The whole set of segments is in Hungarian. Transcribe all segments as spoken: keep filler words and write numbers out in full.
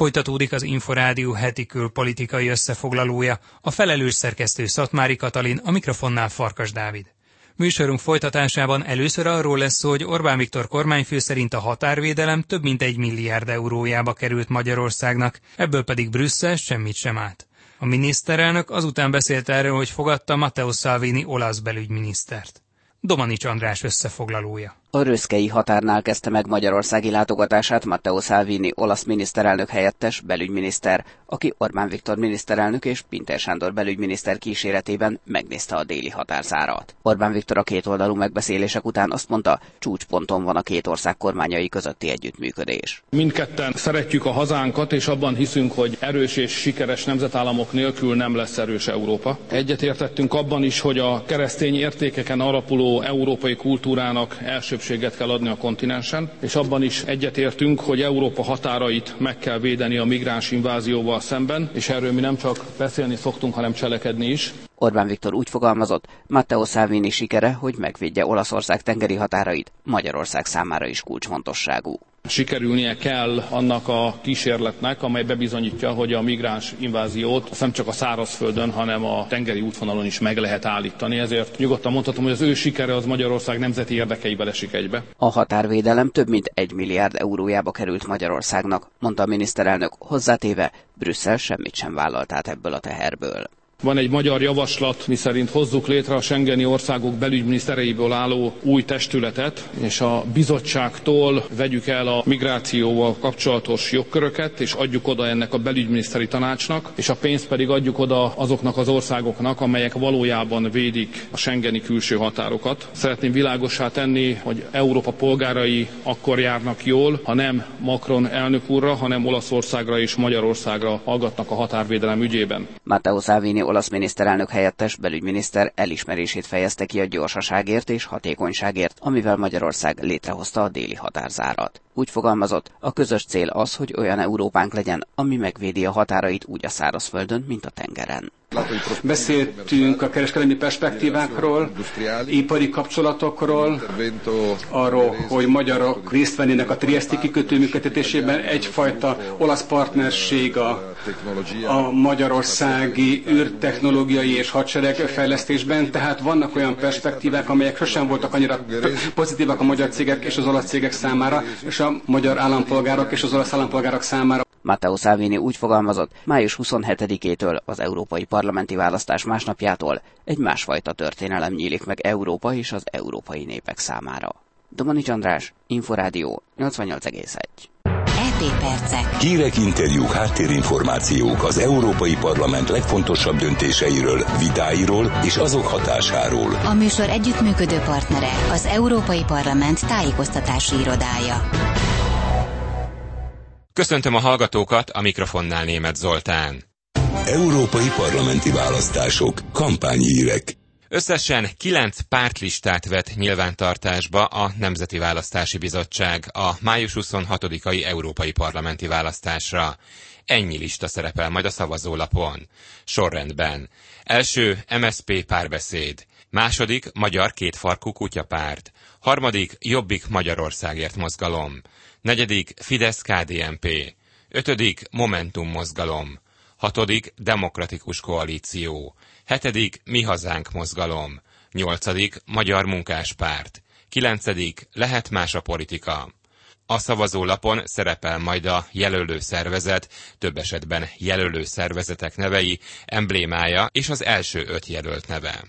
Folytatódik az Inforádió heti külpolitikai összefoglalója. A felelős szerkesztő Szatmári Katalin, a mikrofonnál Farkas Dávid. Műsorunk folytatásában először arról lesz szó, hogy Orbán Viktor kormányfő szerint a határvédelem több mint egy milliárd eurójába került Magyarországnak, ebből pedig Brüsszel semmit sem állt. A miniszterelnök azután beszélt erről, hogy fogadta Matteo Salvini olasz belügyminisztert. Domanics András összefoglalója. A röszkei határnál kezdte meg magyarországi látogatását Matteo Salvini olasz miniszterelnök helyettes belügyminiszter, aki Orbán Viktor miniszterelnök és Pintér Sándor belügyminiszter kíséretében megnézte a déli határzárat. Orbán Viktor a kétoldalú megbeszélések után azt mondta, csúcsponton van a két ország kormányai közötti együttműködés. Mindketten szeretjük a hazánkat, és abban hiszünk, hogy erős és sikeres nemzetállamok nélkül nem lesz erős Európa. Egyetértettünk abban is, hogy a keresztény értékeken alapuló európai kultúrának elsőbb kell adni a kontinensen, és abban is egyetértünk, hogy Európa határait meg kell védeni a migráns invázióval szemben, és erről mi nem csak beszélni szoktunk, hanem cselekedni is. Orbán Viktor úgy fogalmazott, Matteo Salvini sikere, hogy megvédje Olaszország tengeri határait, Magyarország számára is kulcsfontosságú. Sikerülnie kell annak a kísérletnek, amely bebizonyítja, hogy a migráns inváziót nem csak a szárazföldön, hanem a tengeri útvonalon is meg lehet állítani. Ezért nyugodtan mondhatom, hogy az ő sikere az Magyarország nemzeti érdekeivel esik egybe. A határvédelem több mint egy milliárd eurójába került Magyarországnak, mondta a miniszterelnök, hozzátéve, Brüsszel semmit sem vállalt át ebből a teherből. Van egy magyar javaslat, miszerint hozzuk létre a schengeni országok belügyminisztereiből álló új testületet, és a bizottságtól vegyük el a migrációval kapcsolatos jogköröket, és adjuk oda ennek a belügyminiszteri tanácsnak, és a pénzt pedig adjuk oda azoknak az országoknak, amelyek valójában védik a schengeni külső határokat. Szeretném világossá tenni, hogy Európa polgárai akkor járnak jól, ha nem Macron elnök úrra, hanem Olaszországra és Magyarországra hallgatnak a határvédelem ügyében. Matteo Salvini olasz miniszterelnök helyettes belügyminiszter elismerését fejezte ki a gyorsaságért és hatékonyságért, amivel Magyarország létrehozta a déli határzárat. Úgy fogalmazott, a közös cél az, hogy olyan Európánk legyen, ami megvédi a határait úgy a szárazföldön, mint a tengeren. Beszéltünk a kereskedelmi perspektívákról, ipari kapcsolatokról, arról, hogy magyarok részt vennének a trieszti kikötő működtetésében, egyfajta olasz partnerség a, a magyarországi űrtechnológiai és hadsereg fejlesztésben, tehát vannak olyan perspektívák, amelyek sosem voltak annyira pozitívak a magyar cégek és az olasz cégek számára, és a magyar állampolgárok és az olasz állampolgárok számára. Matteo Salvini úgy fogalmazott, május huszonhetedikétől, az európai parlamenti választás másnapjától egy másfajta történelem nyílik meg Európa és az európai népek számára. Domanics András, Inforádió, nyolcvannyolc egész egy. é pé percek. Hírek, interjúk, háttérinformációk az Európai Parlament legfontosabb döntéseiről, vitáiról és azok hatásáról. A műsor együttműködő partnere az Európai Parlament tájékoztatási irodája. Köszöntöm a hallgatókat, a mikrofonnál Németh Zoltán. Európai parlamenti választások, kampányhírek. Összesen kilenc pártlistát vett nyilvántartásba a Nemzeti Választási Bizottság a május huszonhatodikai európai parlamenti választásra. Ennyi lista szerepel majd a szavazólapon. Sorrendben. Első em es zé pé Párbeszéd. Második Magyar Kétfarkú Kutyapárt. Harmadik Jobbik Magyarországért mozgalom. Negyedik Fidesz-ká dé en pé. Ötödik Momentum mozgalom. Hatodik Demokratikus Koalíció. Hetedik Mi Hazánk mozgalom. Nyolcadik Magyar Munkáspárt. Kilencedik Lehet más a politika. A szavazólapon szerepel majd a jelölő szervezet, több esetben jelölő szervezetek nevei, emblémája és az első öt jelölt neve.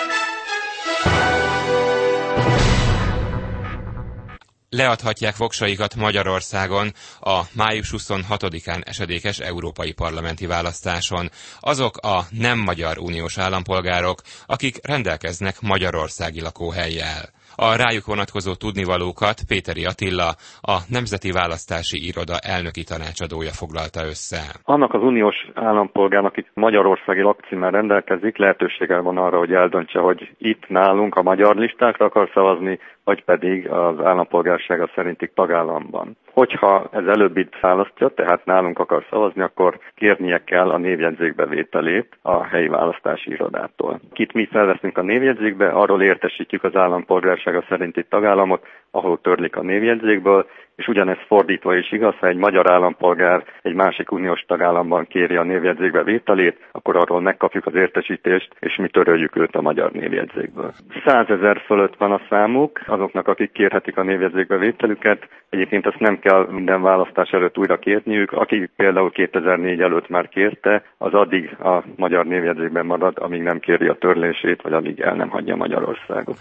Leadhatják voksaikat Magyarországon a május huszonhatodikán esedékes európai parlamenti választáson azok a nem magyar uniós állampolgárok, akik rendelkeznek magyarországi lakóhellyel. A rájuk vonatkozó tudnivalókat Péteri Attila, a Nemzeti Választási Iroda elnöki tanácsadója foglalta össze. Annak az uniós állampolgárnak, aki magyarországi lakcímmel rendelkezik, lehetősége van arra, hogy eldöntse, hogy itt nálunk a magyar listákra akar szavazni, vagy pedig az állampolgársága szerinti tagállamban. Hogyha ez előbbit választja, tehát nálunk akar szavazni, akkor kérnie kell a névjegyzékbevételét a helyi választási irodától. Kit mi felveszünk a névjegyzékbe, arról értesítjük az állampolgársága szerinti tagállamot, ahol törlik a névjegyzékből, és ugyanez fordítva is igaz, ha egy magyar állampolgár egy másik uniós tagállamban kéri a névjegyzékbe vételét, akkor arról megkapjuk az értesítést, és mi töröljük őt a magyar névjegyzékből. százezer fölött van a számuk, azoknak, akik kérhetik a névjegyzékbe vételüket. Egyébként ezt nem kell minden választás előtt újra kérniük. Aki például kétezer-négy előtt már kérte, az addig a magyar névjegyzékben marad, amíg nem kéri a törlését, vagy amíg el nem hagyja Magyarországot.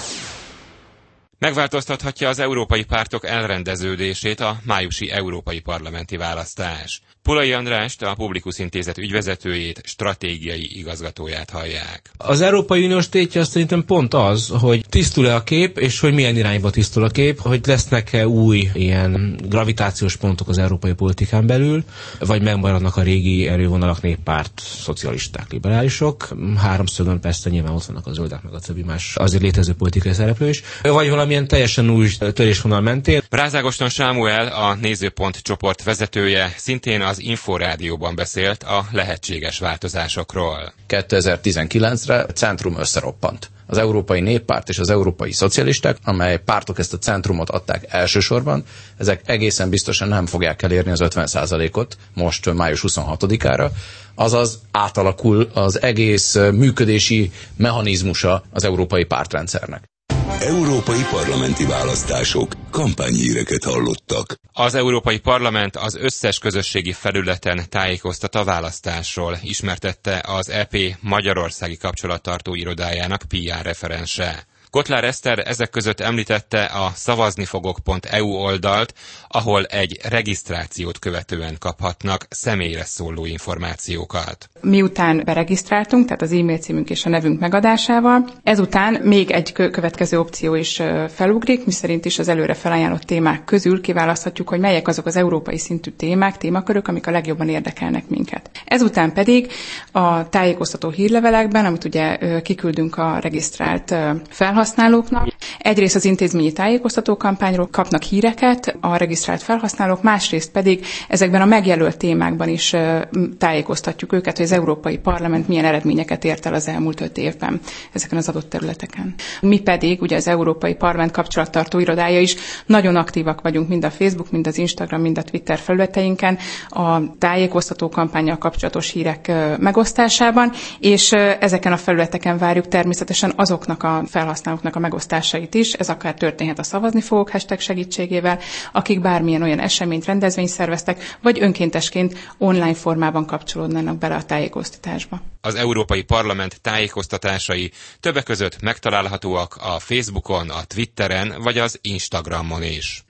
Megváltoztathatja az európai pártok elrendeződését a májusi európai parlamenti választás. Pulai Andrást, a Publikus Intézet ügyvezetőjét, stratégiai igazgatóját hallják. Az Európai Uniós tétje azt szerintem pont az, hogy tisztul-e a kép, és hogy milyen irányba tisztul a kép, hogy lesznek-e új ilyen gravitációs pontok az európai politikán belül, vagy megmaradnak a régi erővonalak, néppárt, szocialisták, liberálisok. Háromszögön persze nyilván ott vannak a zöldek, meg a többi más azért létező politikai szereplő is, vagy valamilyen teljesen új törésvonal mentén. Rázágoston Sámuel, a Nézőpont csoport vezetője, szintén az Inforádióban beszélt a lehetséges változásokról. kétezer-tizenkilencre a centrum összeroppant. Az Európai Néppárt és az Európai Szocialisták, amely pártok ezt a centrumot adták elsősorban, ezek egészen biztosan nem fogják elérni az ötven százalékot most május huszonhatodikára, azaz átalakul az egész működési mechanizmusa az európai pártrendszernek. Európai parlamenti választások. Kampányhíreket hallottak. Az Európai Parlament az összes közösségi felületen tájékoztat a választásról, ismertette az é pé magyarországi kapcsolattartó irodájának pé er referense. Kotlár Eszter ezek között említette a szavaznifogok pont e u oldalt, ahol egy regisztrációt követően kaphatnak személyre szóló információkat. Miután beregisztráltunk, tehát az e-mail címünk és a nevünk megadásával, ezután még egy következő opció is felugrik, miszerint is az előre felajánlott témák közül kiválaszthatjuk, hogy melyek azok az európai szintű témák, témakörök, amik a legjobban érdekelnek minket. Ezután pedig a tájékoztató hírlevelekben, amit ugye kiküldünk a regisztrált felhasználóknak, felhasználóknak. Egyrészt az intézményi tájékoztató kampányról kapnak híreket a regisztrált felhasználók, másrészt pedig ezekben a megjelölt témákban is tájékoztatjuk őket, hogy az Európai Parlament milyen eredményeket ért el az elmúlt öt évben ezeken az adott területeken. Mi pedig, ugye az Európai Parlament kapcsolattartó irodája is nagyon aktívak vagyunk mind a Facebook, mind az Instagram, mind a Twitter felületeinken a tájékoztató kampánnyal kapcsolatos hírek megosztásában, és ezeken a felületeken várjuk természetesen azoknak a felhasználóknak a megosztásait is, ez akár történhet a szavazni fogok hashtag segítségével, akik bármilyen olyan eseményt, rendezvényt szerveztek, vagy önkéntesként online formában kapcsolódnának bele a tájékoztatásba. Az Európai Parlament tájékoztatásai többek között megtalálhatóak a Facebookon, a Twitteren vagy az Instagramon is.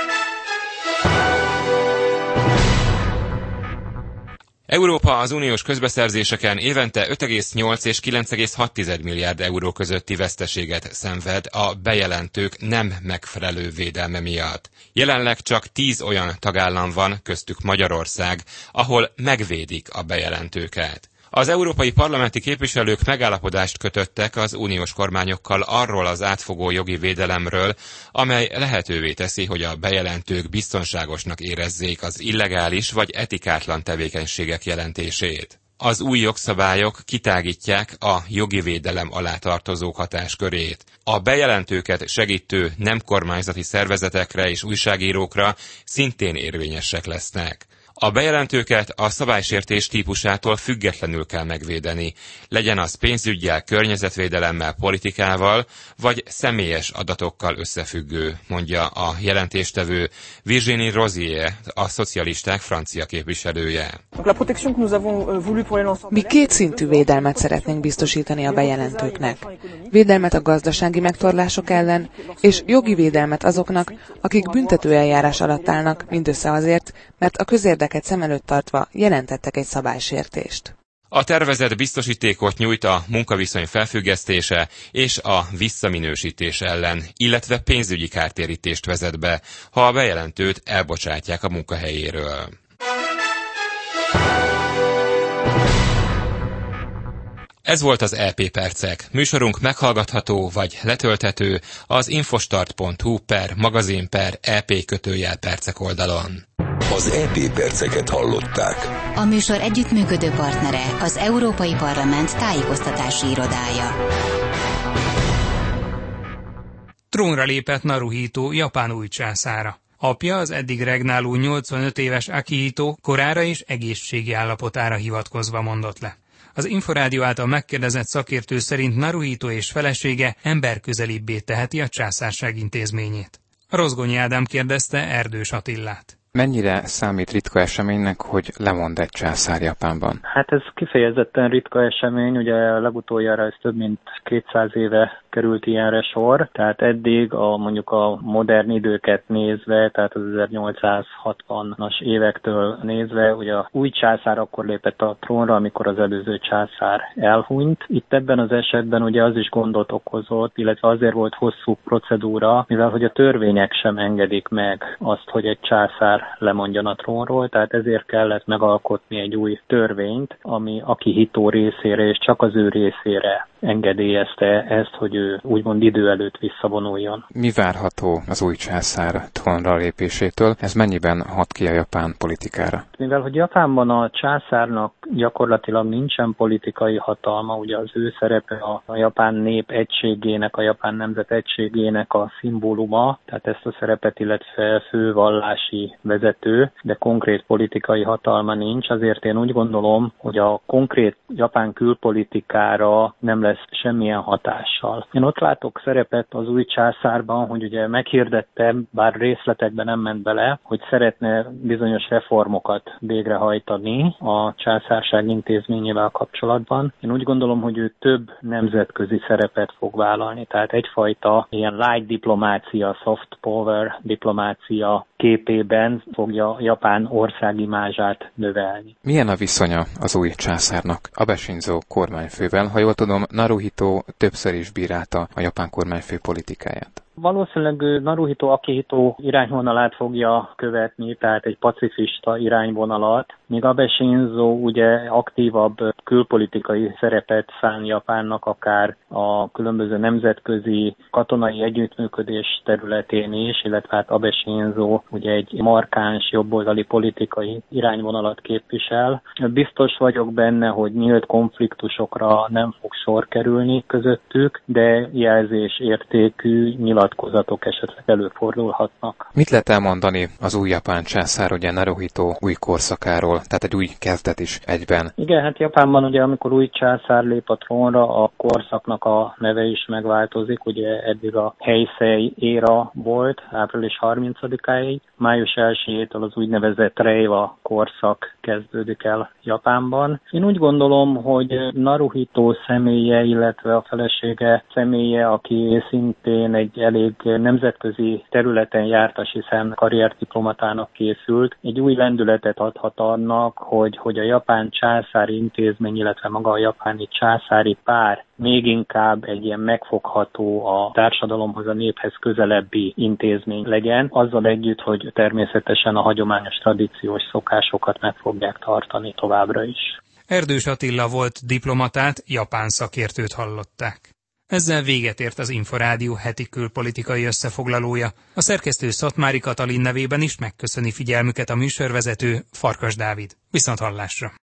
Európa az uniós közbeszerzéseken évente öt egész nyolc és kilenc egész hat milliárd euró közötti veszteséget szenved a bejelentők nem megfelelő védelme miatt. Jelenleg csak tíz olyan tagállam van, köztük Magyarország, ahol megvédik a bejelentőket. Az európai parlamenti képviselők megállapodást kötöttek az uniós kormányokkal arról az átfogó jogi védelemről, amely lehetővé teszi, hogy a bejelentők biztonságosnak érezzék az illegális vagy etikátlan tevékenységek jelentését. Az új jogszabályok kitágítják a jogi védelem alá tartozók hatáskörét. A bejelentőket segítő nem kormányzati szervezetekre és újságírókra szintén érvényesek lesznek. A bejelentőket a szabálysértés típusától függetlenül kell megvédeni, legyen az pénzüggyel, környezetvédelemmel, politikával, vagy személyes adatokkal összefüggő, mondja a jelentéstevő Virginie Rozier, a szocialisták francia képviselője. Mi kétszintű védelmet szeretnénk biztosítani a bejelentőknek. Védelmet a gazdasági megtorlások ellen, és jogi védelmet azoknak, akik büntetőeljárás alatt állnak, mindössze azért, mert a közérdeket szem előtt tartva jelentettek egy szabálysértést. A tervezet biztosítékot nyújt a munkaviszony felfüggesztése és a visszaminősítés ellen, illetve pénzügyi kártérítést vezet be, ha a bejelentőt elbocsátják a munkahelyéről. Ez volt az é pé Percek. Műsorunk meghallgatható vagy letölthető az infostart pont hu per magazin per ep kötőjel percek oldalon. Az é pé Perceket hallották. A műsor együttműködő partnere az Európai Parlament tájékoztatási irodája. Trónra lépett Naruhito, Japán új császára. Apja, az eddig regnáló nyolcvanöt éves Akihito korára és egészségi állapotára hivatkozva mondott le. Az Inforádió által megkérdezett szakértő szerint Naruhito és felesége emberközelibbé teheti a császárság intézményét. Rozgonyi Ádám kérdezte Erdős Attillát. Mennyire számít ritka eseménynek, hogy lemond egy császár Japánban? Hát ez kifejezetten ritka esemény, ugye legutoljára ez több mint kétszáz éve került ilyenre sor, tehát eddig a mondjuk a modern időket nézve, tehát az ezernyolcszázhatvanas évektől nézve, ugye a új császár akkor lépett a trónra, amikor az előző császár elhunyt. Itt ebben az esetben ugye az is gondot okozott, illetve azért volt hosszú procedúra, mivel hogy a törvények sem engedik meg azt, hogy egy császár lemondjon a trónról, tehát ezért kellett megalkotni egy új törvényt, ami Akihito részére és csak az ő részére engedélyezte ezt, hogy ő úgymond idő előtt visszavonuljon. Mi várható az új császár trónra lépésétől? Ez mennyiben hat ki a japán politikára? Mivel hogy Japánban a császárnak gyakorlatilag nincsen politikai hatalma, ugye az ő szerepe a, a japán nép egységének, a japán nemzet egységének a szimbóluma, tehát ezt a szerepet illetve fővallási vezető, de konkrét politikai hatalma nincs, azért én úgy gondolom, hogy a konkrét japán külpolitikára nem lesz semmilyen hatással. Én ott látok szerepet az új császárban, hogy ugye meghirdette, bár részletekben nem ment bele, hogy szeretne bizonyos reformokat végrehajtani a császárság intézményével kapcsolatban. Én úgy gondolom, hogy ő több nemzetközi szerepet fog vállalni, tehát egyfajta ilyen light diplomácia, soft power diplomácia képében fogja Japán országimázsát növelni. Milyen a viszonya az új császárnak Abe Shinzo kormányfővel? Ha jól tudom, Naruhito többször is bírálta a japán kormányfő politikáját. Valószínűleg Naruhito Akihito irányvonalát fogja követni, tehát egy pacifista irányvonalat, míg Abe Shinzo ugye aktívabb külpolitikai szerepet szán Japánnak, akár a különböző nemzetközi katonai együttműködés területén is, illetve hát Abe Shinzo ugye egy markáns jobboldali politikai irányvonalat képvisel. Biztos vagyok benne, hogy nyílt konfliktusokra nem fog sor kerülni közöttük, de jelzésértékű nyilatkozatok esetleg előfordulhatnak. Mit lehet elmondani az új japán császár, ugye Naruhito új korszakáról, tehát egy új kezdet is egyben? Igen, hát Japánban ugye amikor új császár lép a trónra, a korszaknak a neve is megváltozik, ugye eddig a Heisei éra volt, április harmincadikáig, május elsejétől az úgynevezett Reiwa korszak kezdődik el Japánban. Én úgy gondolom, hogy Naruhito személye, illetve a felesége személye, aki szintén egy elég nemzetközi területen jártas, hiszen karrierdiplomatának készült, egy új lendületet adhat annak, hogy, hogy a japán császári intézmény, illetve maga a japáni császári pár még inkább egy ilyen megfogható, a társadalomhoz, a néphez közelebbi intézmény legyen, azzal együtt, hogy természetesen a hagyományos tradíciós szokásokat meg fogják tartani továbbra is. Erdős Attila volt diplomatát, japán szakértőt hallották. Ezzel véget ért az Inforádió heti külpolitikai összefoglalója. A szerkesztő Szatmári Katalin nevében is megköszöni figyelmüket a műsorvezető, Farkas Dávid. Viszonthallásra!